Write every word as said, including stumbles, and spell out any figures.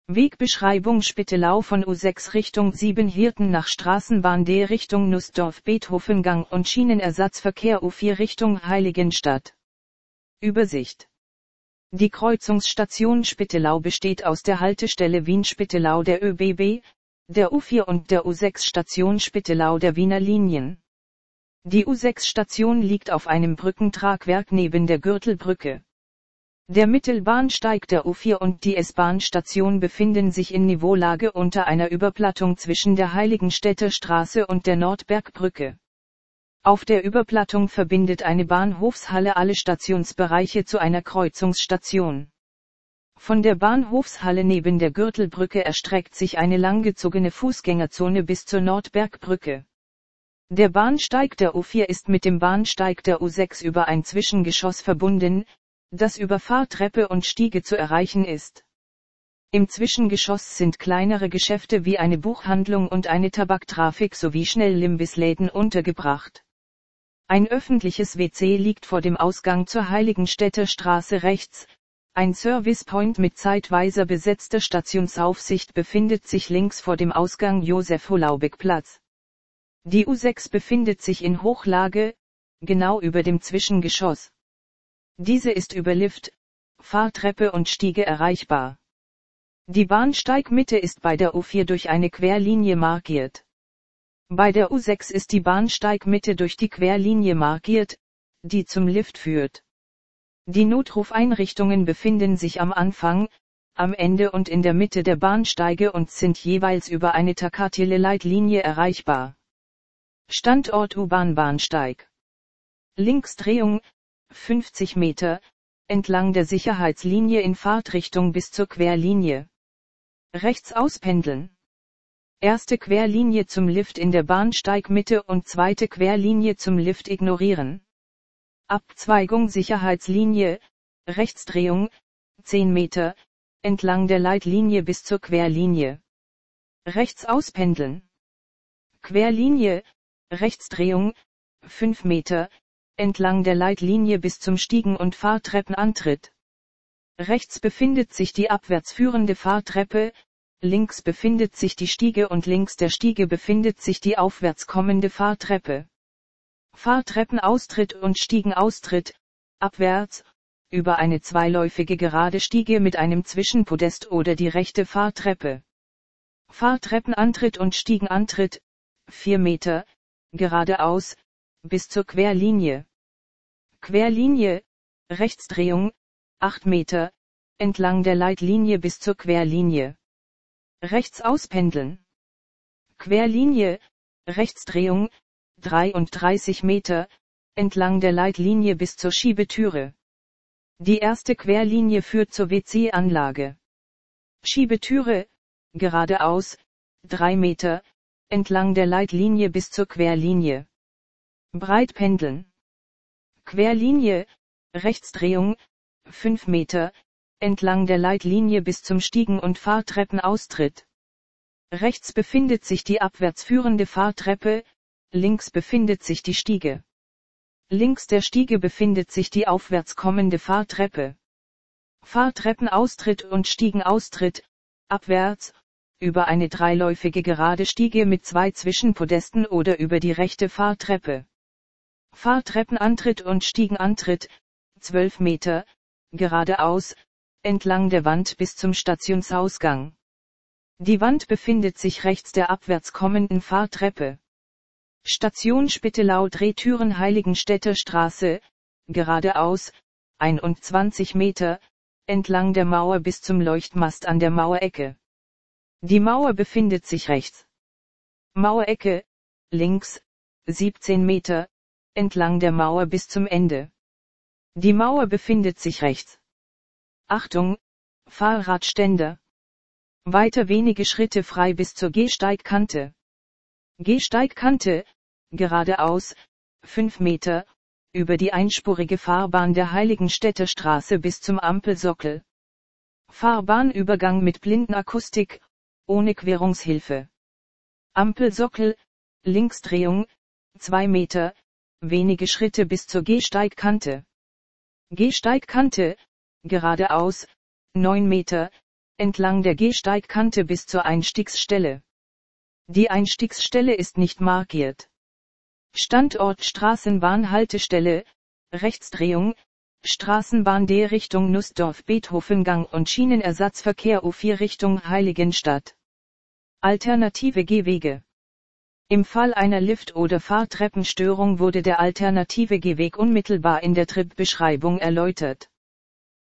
Wegbeschreibung: Spittelau von U sechs Richtung Siebenhirten nach Straßenbahn D Richtung Nussdorf-Beethovengang und Schienenersatzverkehr U vier Richtung Heiligenstadt. Übersicht: Die Kreuzungsstation Spittelau besteht aus der Haltestelle Wien-Spittelau der ÖBB, der U vier und der U sechs Station Spittelau der Wiener Linien. Die U sechs Station liegt auf einem Brückentragwerk neben der Gürtelbrücke. Der Mittelbahnsteig der U vier und die S-Bahn-Station befinden sich in Niveaulage unter einer Überplattung zwischen der Heiligenstädter Straße und der Nordbergbrücke. Auf der Überplattung verbindet eine Bahnhofshalle alle Stationsbereiche zu einer Kreuzungsstation. Von der Bahnhofshalle neben der Gürtelbrücke erstreckt sich eine langgezogene Fußgängerzone bis zur Nordbergbrücke. Der Bahnsteig der U vier ist mit dem Bahnsteig der U sechs über ein Zwischengeschoss verbunden, das über Fahrtreppe und Stiege zu erreichen ist. Im Zwischengeschoss sind kleinere Geschäfte wie eine Buchhandlung und eine Tabaktrafik sowie Schnellimbissläden untergebracht. Ein öffentliches W C liegt vor dem Ausgang zur Heiligenstädter Straße rechts. Ein Servicepoint mit zeitweiser besetzter Stationsaufsicht befindet sich links vor dem Ausgang Josef-Holaubek-Platz. Die U sechs befindet sich in Hochlage, genau über dem Zwischengeschoss. Diese ist über Lift, Fahrtreppe und Stiege erreichbar. Die Bahnsteigmitte ist bei der U vier durch eine Querlinie markiert. Bei der U sechs ist die Bahnsteigmitte durch die Querlinie markiert, die zum Lift führt. Die Notrufeinrichtungen befinden sich am Anfang, am Ende und in der Mitte der Bahnsteige und sind jeweils über eine Takatile-Leitlinie erreichbar. Standort U-Bahn-Bahnsteig. Linksdrehung, fünfzig Meter, entlang der Sicherheitslinie in Fahrtrichtung bis zur Querlinie. Rechts auspendeln. Erste Querlinie zum Lift in der Bahnsteigmitte und zweite Querlinie zum Lift ignorieren. Abzweigung Sicherheitslinie, Rechtsdrehung, zehn Meter, entlang der Leitlinie bis zur Querlinie. Rechts auspendeln. Querlinie, Rechtsdrehung, fünf Meter, entlang der Leitlinie bis zum Stiegen- und Fahrtreppenantritt. Rechts befindet sich die abwärts führende Fahrtreppe, links befindet sich die Stiege und links der Stiege befindet sich die aufwärts kommende Fahrtreppe. Fahrtreppenaustritt und Stiegenaustritt, abwärts, über eine zweiläufige gerade Stiege mit einem Zwischenpodest oder die rechte Fahrtreppe. Fahrtreppenantritt und Stiegenantritt, vier Meter, geradeaus, bis zur Querlinie. Querlinie, Rechtsdrehung, acht Meter, entlang der Leitlinie bis zur Querlinie. Rechts auspendeln. Querlinie, Rechtsdrehung, dreiunddreißig Meter, entlang der Leitlinie bis zur Schiebetüre. Die erste Querlinie führt zur W C-Anlage. Schiebetüre, geradeaus, drei Meter, entlang der Leitlinie bis zur Querlinie. Breit pendeln. Querlinie, Rechtsdrehung, fünf Meter, entlang der Leitlinie bis zum Stiegen- und Fahrtreppenaustritt. Rechts befindet sich die abwärts führende Fahrtreppe, links befindet sich die Stiege. Links der Stiege befindet sich die aufwärts kommende Fahrtreppe. Fahrtreppenaustritt und Stiegenaustritt, abwärts, über eine dreiläufige gerade Stiege mit zwei Zwischenpodesten oder über die rechte Fahrtreppe. Fahrtreppenantritt und Stiegenantritt, zwölf Meter, geradeaus, entlang der Wand bis zum Stationsausgang. Die Wand befindet sich rechts der abwärts kommenden Fahrtreppe. Station Spittelau Drehtüren Heiligenstädter Straße, geradeaus, einundzwanzig Meter, entlang der Mauer bis zum Leuchtmast an der Mauerecke. Die Mauer befindet sich rechts. Mauerecke, links, siebzehn Meter, entlang der Mauer bis zum Ende. Die Mauer befindet sich rechts. Achtung, Fahrradständer. Weiter wenige Schritte frei bis zur Gehsteigkante. Gehsteigkante, geradeaus, fünf Meter, über die einspurige Fahrbahn der Heiligenstädter Straße bis zum Ampelsockel. Fahrbahnübergang mit Blindenakustik, ohne Querungshilfe. Ampelsockel, Linksdrehung, zwei Meter, wenige Schritte bis zur Gehsteigkante. Gehsteigkante, geradeaus, neun Meter, entlang der Gehsteigkante bis zur Einstiegsstelle. Die Einstiegsstelle ist nicht markiert. Standort Straßenbahnhaltestelle, Rechtsdrehung, Straßenbahn D Richtung Nussdorf-Beethovengang und Schienenersatzverkehr U vier Richtung Heiligenstadt. Alternative Gehwege. Im Fall einer Lift- oder Fahrtreppenstörung wurde der alternative Gehweg unmittelbar in der Tripbeschreibung erläutert.